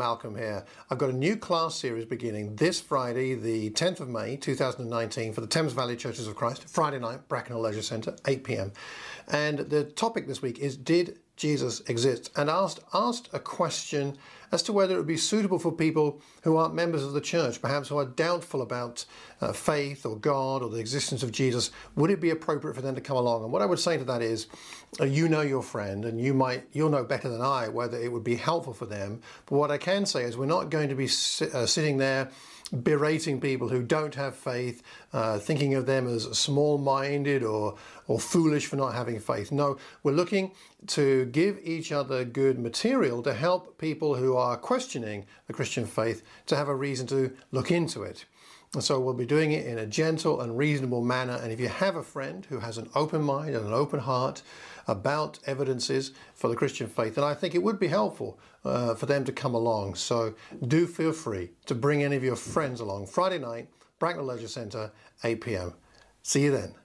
Malcolm here. I've got a new class series beginning this Friday, the 10th of May 2019, for the Thames Valley Churches of Christ, Friday night, Bracknell Leisure Centre, 8 p.m. And the topic this week is, did Jesus exist? And asked a question as to whether it would be suitable for people who aren't members of the church, perhaps who are doubtful about faith or God or the existence of Jesus. Would it be appropriate for them to come along? And what I would say to that is, you know your friend, and you'll know better than I whether it would be helpful for them. But what I can say is, we're not going to be sitting there berating people who don't have faith, thinking of them as small-minded or foolish for not having faith. No, we're looking to give each other good material to help people who are questioning the Christian faith to have a reason to look into it. And so we'll be doing it in a gentle and reasonable manner. And if you have a friend who has an open mind and an open heart about evidences for the Christian faith, then I think it would be helpful for them to come along. So do feel free to bring any of your friends along. Friday night, Bracknell Leisure Centre, 8 p.m. See you then.